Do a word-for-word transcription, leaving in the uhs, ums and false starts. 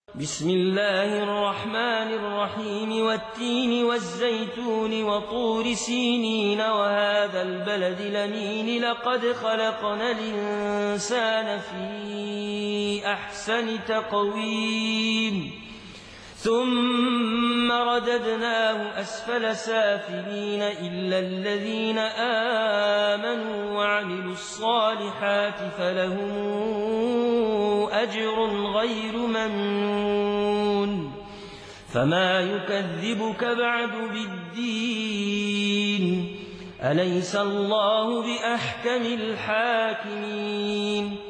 بسم الله الرحمن الرحيم والتين والزيتون وطور سينين وهذا البلد الأمين لقد خلقنا الإنسان في أحسن تقويم ثم رددناه أسفل سافلين إلا الذين آمنوا وعملوا الصالحات فلهم أجر غير ممنون فما يكذبك بعد بالدين أليس الله بأحكم الحاكمين